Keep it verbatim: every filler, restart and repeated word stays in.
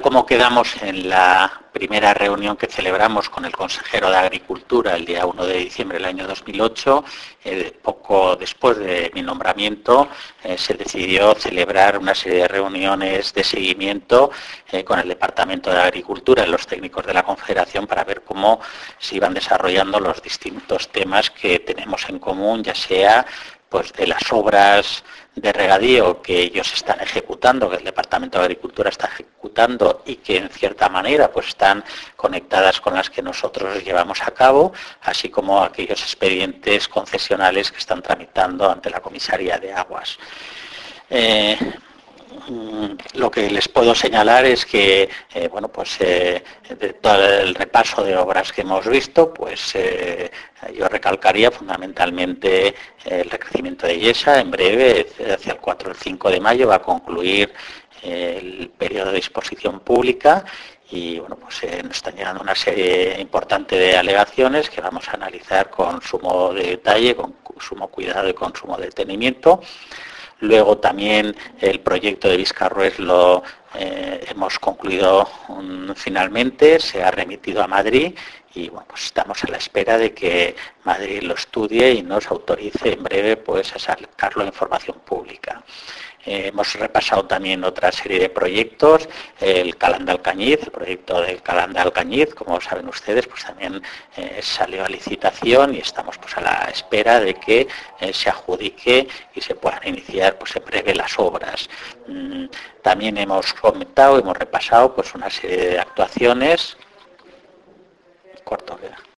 cómo quedamos en la primera reunión que celebramos con el consejero de Agricultura el día uno de diciembre del año dos mil ocho, eh, poco después de mi nombramiento, eh, se decidió celebrar una serie de reuniones de seguimiento eh, con el Departamento de Agricultura y los técnicos de la Confederación para ver cómo se iban desarrollando los distintos temas que tenemos en común, ya sea pues de las obras de regadío que ellos están ejecutando, que el Departamento de Agricultura está ejecutando y que en cierta manera pues están conectadas con las que nosotros llevamos a cabo, así como aquellos expedientes concesionales que están tramitando ante la Comisaría de Aguas. Eh, Lo que les puedo señalar es que, eh, bueno, pues eh, de todo el repaso de obras que hemos visto, pues eh, yo recalcaría fundamentalmente el recrecimiento de Yesa. En breve, hacia el cuatro o el cinco de mayo, va a concluir eh, el periodo de disposición pública y bueno, pues eh, nos están llegando una serie importante de alegaciones que vamos a analizar con sumo detalle, con sumo cuidado y con sumo detenimiento. Luego también el proyecto de Viscarrués lo eh, hemos concluido um, finalmente, se ha remitido a Madrid y bueno, pues estamos a la espera de que Madrid lo estudie y nos autorice en breve pues, a sacarlo a información pública. Eh, hemos repasado también otra serie de proyectos, el Calán de Alcañiz, el proyecto del Calán de Alcañiz, como saben ustedes, pues también eh, salió a licitación y estamos pues a la espera de que eh, se adjudique y se puedan iniciar pues en breve las obras. Mm, también hemos comentado, hemos repasado pues una serie de actuaciones. Corto, ¿verdad?